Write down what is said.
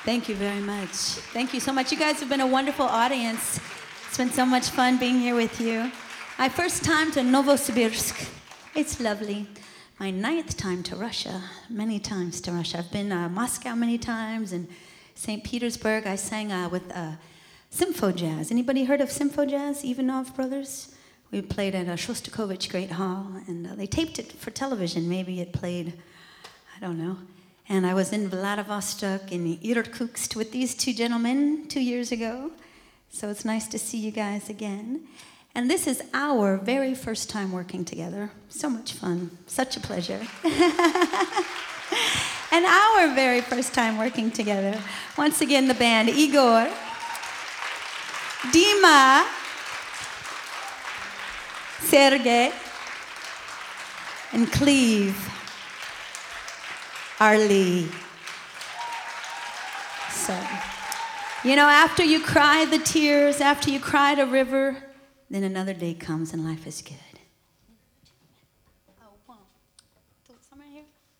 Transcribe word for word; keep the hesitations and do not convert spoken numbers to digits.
Thank you very much. Thank you so much. You guys have been a wonderful audience. It's been so much fun being here with you. My first time to Novosibirsk. It's lovely. My ninth time to Russia. Many times to Russia. I've been to uh, Moscow many times and Saint Petersburg. I sang uh, with uh, Symphо Jazz. Anybody heard of Sympho Jazz? Ivanov Brothers? We played at a Shostakovich Great Hall, and uh, they taped it for television. Maybe it played, I don't know. And I was in Vladivostok in Irkutsk with these two gentlemen two years ago. So it's nice to see you guys again. And this is our very first time working together. So much fun. Such a pleasure. And our very first time working together. Once again, the band, Igor, Dima, Sergey, and Cleve, Arlie. So, you know, after you cry the tears, after you cried a river, then another day comes and life is good. Oh, one, two, somewhere here.